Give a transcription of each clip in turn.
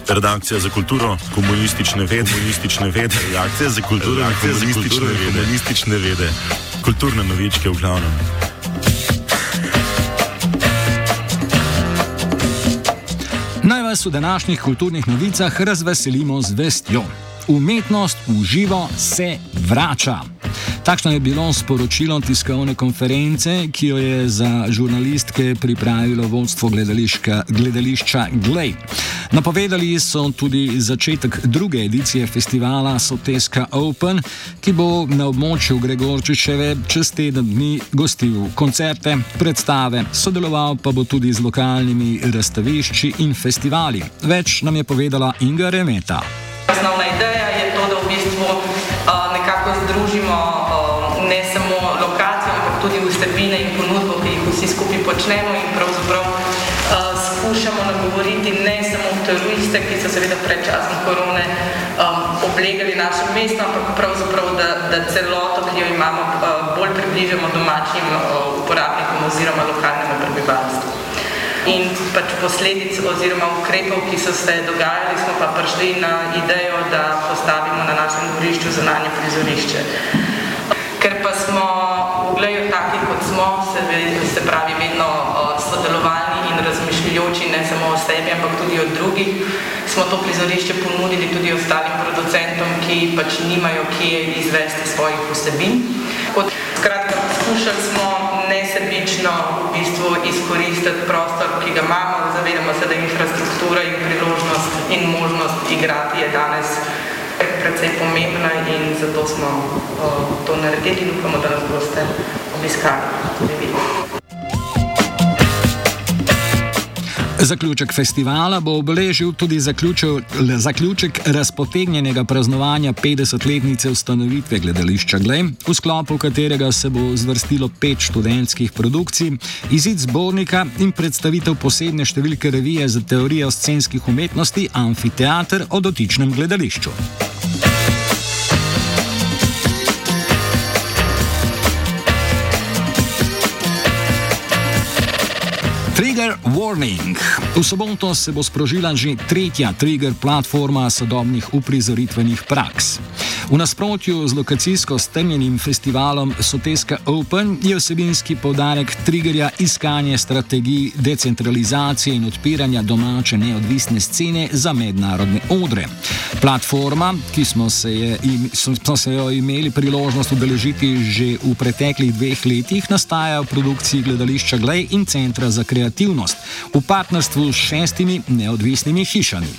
Redakcija za kulturo, komunistične vede, redakcija za kulturo, komunistične vede, kulturne novičke v glavnem. Naj vas v današnjih kulturnih novicah razveselimo z vestjo. Umetnost v živo se vrača. Takšno je bilo sporočilo tiskovne konference, ki jo je za žurnalistke pripravilo vodstvo gledališča Glej. Napovedali so tudi začetek druge edicije festivala Soteska Open, ki bo na območju Gregorčičeve čez teden dni gostil koncerte, predstave, sodeloval pa bo tudi z lokalnimi razstavišči in festivali. Več nam je povedala Inga Remeta. Osnovna ideja je to, da v bistvu nekako združimo ne samo lokacijo, ampak tudi vsebine in ponudbo, ki jih vsi skupaj počnemo in pravzaprav skušamo nagovoriti ne samo turiste, ki so seveda pred časom korone oblegali naše mesto, ampak pravzaprav, da celoto, ki jo imamo, bolj približamo domačim uporabnikom oziroma lokalnemu prebivalstvu. In pač posledic oziroma ukrepov, ki so se dogajali, smo pa prišli na idejo, da postavimo na našem dvorišču zunanje prizorišče. Ker pa smo v Gleju taki, kot smo, se pravi vedno sodelovalni in razmišljajoči ne samo o sebi, ampak tudi o drugih, smo to prizorišče ponudili tudi ostalim producentom, ki pač nimajo kje izvesti svojih vsebin. Skratka, poskušali smo nesebično v bistvu izkoristiti prostor, ki ga imamo, zavedamo se, da infrastruktura in priložnost in možnost igrati je danes precej pomembna in zato smo to naredili in upamo, da nas boste obiskali tudi vi. Zaključek festivala bo obeležil tudi zaključek razpotegnjenega praznovanja 50-letnice ustanovitve gledališča Glej, v sklopu katerega se bo zvrstilo 5 študentskih produkcij, izid zbornika in predstavitev posebne številke revije za teorijo scenskih umetnosti Amfiteater o dotičnem gledališču. Trigger Warning. V soboto se bo sprožila že 3. Trigger platforma sodobnih uprizoritvenih praks. V nasprotju z lokacijsko strnjenim festivalom Soteska Open je vsebinski poudarek Triggerja iskanje strategij decentralizacije in odpiranja domače neodvisne scene za mednarodne odre. Platforma, ki smo se jo imeli priložnost udeležiti že v preteklih 2 letih, nastaja v produkciji gledališča Glej in Centra za kreativnost v partnerstvu s 6 neodvisnimi hišami.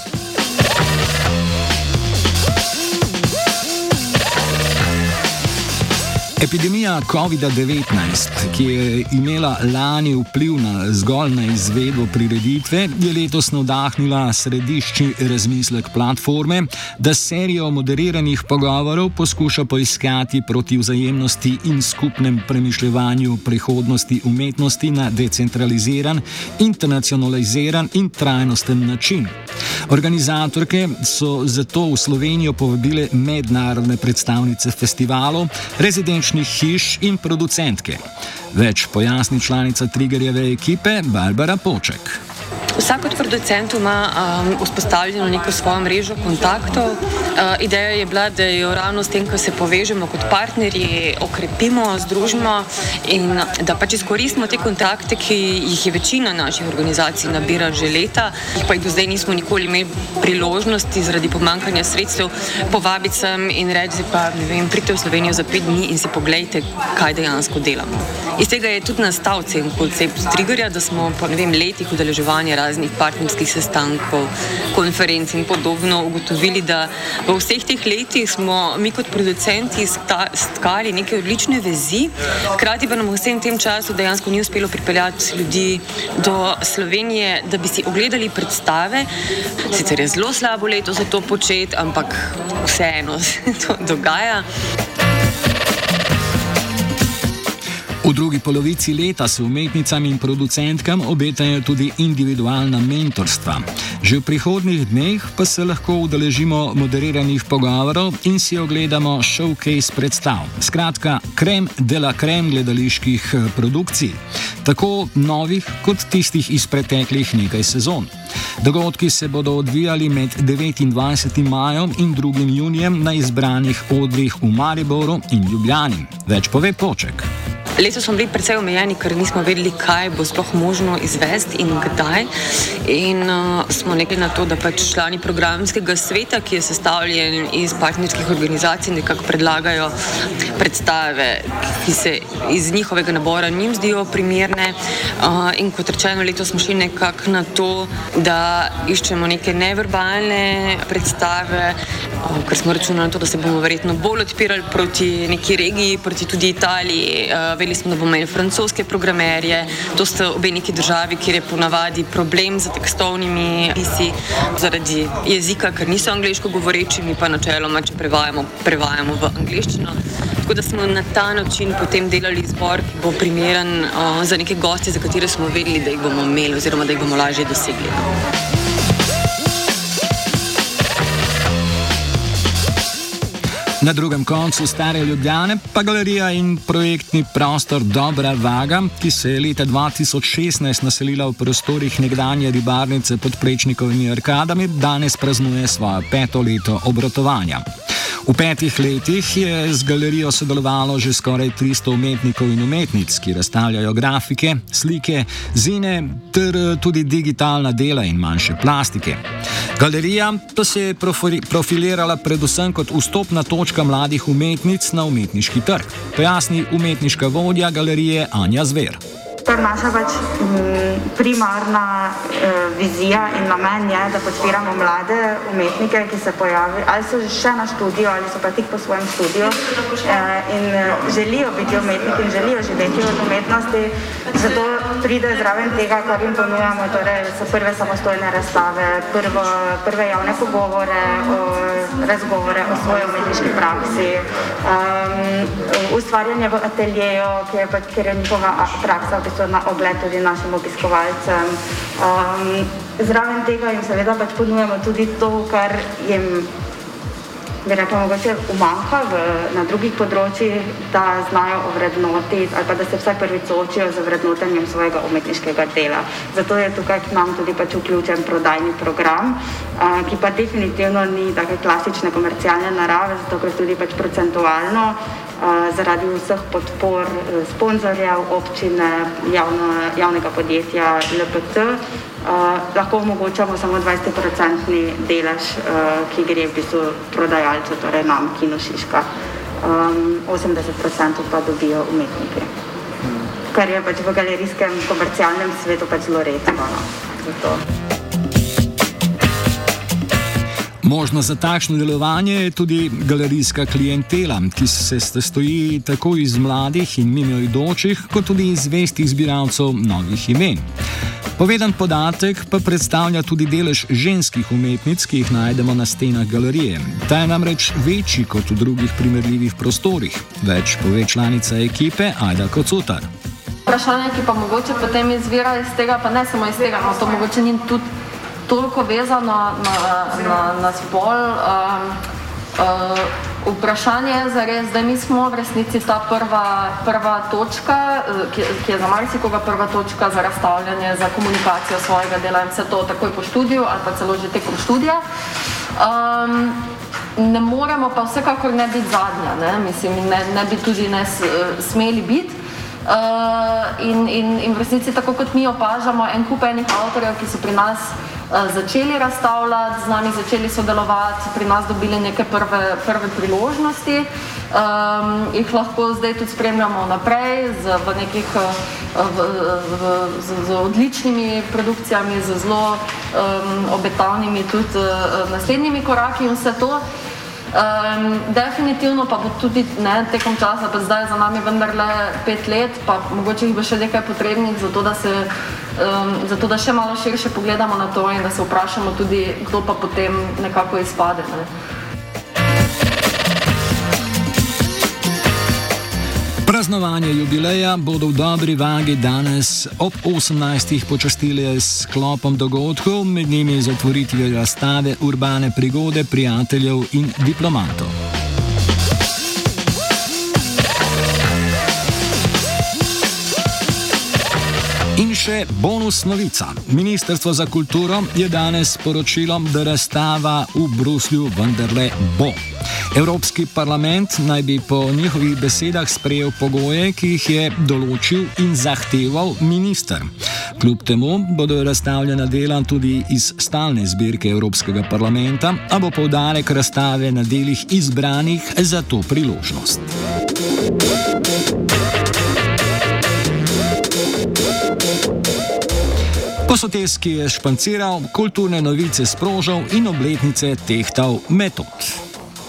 Epidemija COVID-19, ki je imela lani vpliv zgolj na izvedbo prireditve, je letos navdahnila središči razmislek platforme, da serijo moderiranih pogovorov poskuša poiskati proti vzajemnosti in skupnem premišljevanju prihodnosti umetnosti na decentraliziran, internacionaliziran in trajnosten način. Organizatorke so zato v Slovenijo povabile mednarodne predstavnice festivalov, rezidenčnih hiš in producentke. Več pojasni članica Triggerjeve ekipe Barbara Poček. Vsak od producentov ima vzpostavljeno neko svojo mrežo kontaktov. Ideja je bila, da jo ravno s tem, ko se povežemo kot partnerji, okrepimo, združimo in da pač izkoristimo te kontakte, ki jih je večina naših organizacij nabira že leta, jih pa do zdaj nismo nikoli imeli priložnosti zaradi pomanjkanja sredstev povabiti sem in reči pa, ne vem, pridite v Slovenijo za 5 dni in si poglejte, kaj dejansko delamo. Iz tega je tudi nastal cel koncept Triggerja, da smo po, ne vem, letih udeleževanja raznih partnerskih sestankov, konferenc in podobno ugotovili, da v vseh teh letih smo mi kot producenti stkali neke odlične vezi, hkrati pa nam v vsem tem času dejansko ni uspelo pripeljati ljudi do Slovenije, da bi si ogledali predstave. Sicer je zelo slabo leto za to početi, ampak vseeno se to dogaja. V drugi polovici leta se umetnicam in producentkam obetajo tudi individualna mentorstva. Že v prihodnjih dneh pa se lahko udeležimo moderiranih pogovorov in si ogledamo showcase predstav. Skratka, krem de la krem gledaliških produkcij, tako novih kot tistih iz preteklih nekaj sezon. Dogodki se bodo odvijali med 29. majem in 2. junijem na izbranih odrih v Mariboru in Ljubljani. Več pove Poček. Letos smo bili precej omejeni, ker nismo vedeli, kaj bo sploh možno izvesti in kdaj. In smo nekaj na to, da pač člani programskega sveta, ki je sestavljen iz partnerskih organizacij, nekako predlagajo predstave, ki se iz njihovega nabora njim zdijo primerne. In kot rečeno, letos smo šli nekako na to, da iščemo neke neverbalne predstave, ker smo računali na to, da se bomo verjetno bolj odpirali proti neki regiji, proti tudi Italiji. Vedeli smo, da bomo imeli francoske programerje. To sta obe neki državi, kjer je ponavadi problem z tekstovnimi pisi zaradi jezika, ker niso angleško govoreči, mi pa načeloma, če prevajamo v angleščino. Tako da smo na ta način potem delali izbor, ki bo primeren za neke goste, za katere smo vedeli, da jih bomo imeli oziroma da jih bomo lažje dosegli. Na drugem koncu Stare Ljubljane pa galerija in projektni prostor Dobra Vaga, ki se je leta 2016 naselila v prostorih nekdanje ribarnice pod Plečnikovimi arkadami, danes praznuje svojo 5. leto obratovanja. V 5 letih je z galerijo sodelovalo že skoraj 300 umetnikov in umetnic, ki razstavljajo grafike, slike, zine ter tudi digitalna dela in manjše plastike. Galerija pa se je profilirala predvsem kot vstopna točka mladih umetnic na umetniški trg, pojasni umetniška vodja galerije Anja Zver. To je naša primarna vizija in namen je, da podpiramo mlade umetnike, ki se pojavijo, ali so še na študiju, ali so pa tik po svojem študiju in želijo biti umetniki in želijo živeti od umetnosti. Zato pride zraven tega, kar jim ponujamo, torej so prve samostojne razstave, prve javne pogovore, razgovore o svoji umetniški praksi, ustvarjanje v ateljeju, kjer je njihova praksa na ogled tudi našim obiskovalcem. Zraven tega jim seveda pač ponujamo tudi to, kar jim, bi rekla, mogoče umanjka na drugih področjih, da znajo ovrednotiti ali pa da se vsaj prvič soočijo z vrednotenjem svojega umetniškega dela. Zato je tukaj k nam tudi pač vključen prodajni program, ki pa definitivno ni take klasične komercialne narave, zato ker tudi pač procentualno zaradi vseh podpor sponzorjev, občine, javnega podjetja LPT, lahko omogočamo samo 20% delež, ki gre v bistvu prodajalcu, torej nam, Kino Šiška. 80% pa dobijo umetniki. Kar je pač v galerijskem komercialnem svetu pač zelo redko. Zato. Možnost za takšno delovanje je tudi galerijska klientela, ki se sestoji tako iz mladih in mimoidočih, kot tudi iz zvestih zbiralcev novih imen. Povedan podatek pa predstavlja tudi delež ženskih umetnic, ki jih najdemo na stenah galerije. Ta je namreč večji kot v drugih primerljivih prostorih. Več pove članica ekipe Ajda Kocutar. Vprašanje, ki pa mogoče potem izvira iz tega, pa ne samo iz tega, no to mogoče ni tudi toliko vezano na spol. Vprašanje je zares, da mi smo v resnici ta prva točka, ki je za marsikoga prva točka za razstavljanje, za komunikacijo svojega dela in vse to takoj po študiju ali pa celo že tekom študija. Ne moremo pa vsekakor ne biti zadnja, mislim, ne bi tudi ne smeli biti. In v resnici tako kot mi opažamo en kup enih avtorjev, ki so pri nas začeli razstavljati, z nami začeli sodelovati, pri nas dobili neke prve priložnosti, jih lahko zdaj tudi spremljamo naprej z odličnimi produkcijami, z zelo obetavnimi tudi naslednjimi koraki in vse to. Definitivno pa bo tudi tekom časa, pa zdaj za nami vendarle 5 let, pa mogoče jih bo še nekaj potrebnih, zato da še malo širše pogledamo na to in da se vprašamo tudi, kdo pa potem nekako izpade. Praznovanje jubileja bodo v Dobri Vagi danes ob 18. počastili s sklopom dogodkov, med njimi z otvoritvijo razstave Urbane prigode prijateljev in diplomatov. In še bonus novica. Ministrstvo za kulturo je danes sporočilo, da razstava v Bruslju vendarle bo. Evropski parlament naj bi po njihovih besedah sprejel pogoje, ki jih je določil in zahteval minister. Kljub temu bodo razstavljena dela tudi iz stalne zbirke Evropskega parlamenta, a bo poudarek razstave na delih izbranih za to priložnost. Posoteski je španciral, kulturne novice sprožil in obletnice tehtal metod.